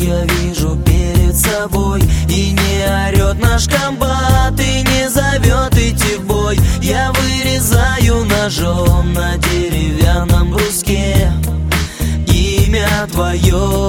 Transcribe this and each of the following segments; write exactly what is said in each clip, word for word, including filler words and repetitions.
я вижу перед собой. И не орет наш комбат, и не зовет идти в бой. Я вырезаю ножом на деревянном бруске имя твое.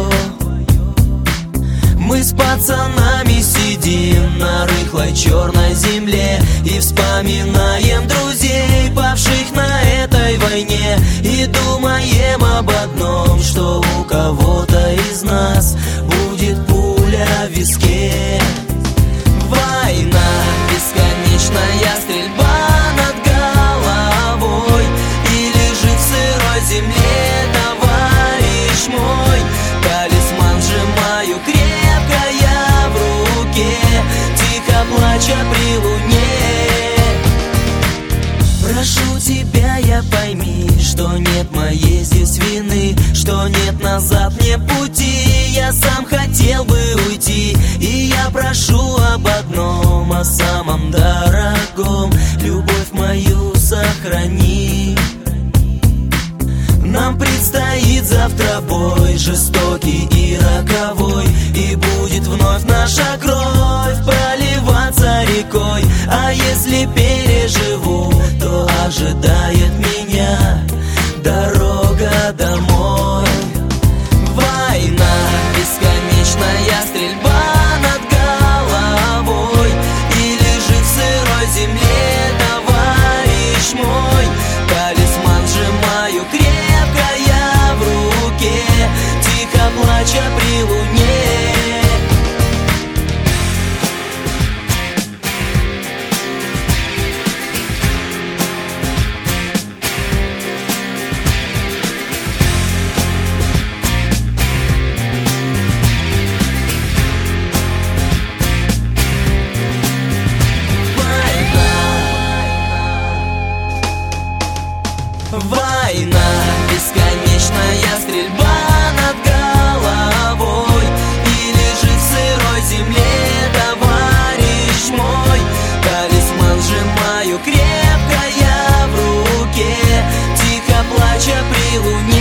Мы с пацанами сидим на рыхлой черной земле и вспоминаем друзей, павших на этой войне. И думаем об одном, что у кого-то из нас будет пуля в виске. Война, бесконечная стрельба над головой, и лежит в сырой земле товарищ мой. Талисман сжимаю крепко я в руке, тихо плача при луне. Прошу тебя, я пойми, что нет моей здесь вины, что нет назад мне пути. Я сам хотел бы уйти, и я прошу об одном, о самом дорогом: любовь мою сохрани. Нам предстоит завтра бой, жестокий и роковой, и будет вновь наша кровь проливаться рекой. А если переживу, то ожидает меня дорога домой. Война, бесконечная стрельба над головой, и лежит в сырой земле товарищ мой. Талисман сжимаю крепко я в руке, тихо плача при луне. Война, бесконечная стрельба над головой, и лежит в сырой земле товарищ мой. Талисман сжимаю крепко я в руке, тихо плача при луне.